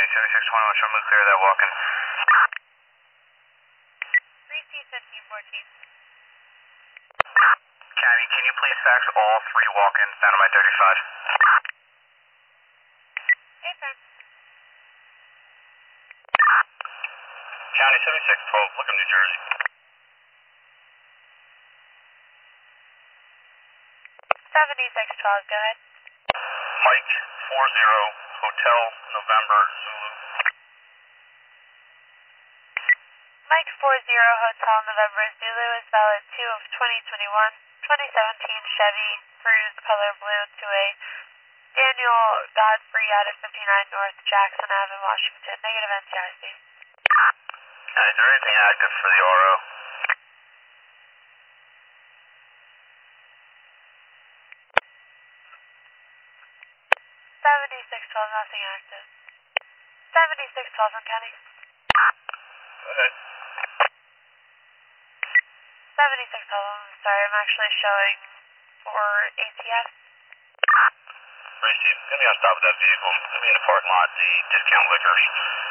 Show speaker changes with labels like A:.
A: 7621, show me clear that walk-in.
B: 3C1514.
A: Cabby, can you please fax all 3 walk-ins down to my 35?
B: Hey, sir.
A: County 7612, Lickham, New Jersey.
B: 7612, go ahead.
A: Mike 40, Hotel November Zulu.
B: Mike 40, Hotel November Zulu is valid 2 of 2021, 2017 Chevy Cruze color blue to a Daniel Godfrey out of 59 North Jackson Ave in Washington. Negative NTIC.
A: Is there anything active for the RO?
B: 7612, nothing active. 7612 from County.
A: Go ahead.
B: 7612, I'm sorry, I'm actually showing for ATS.
A: Steve, give me a stop with that vehicle. Give me in the parking lot, the discount liquors.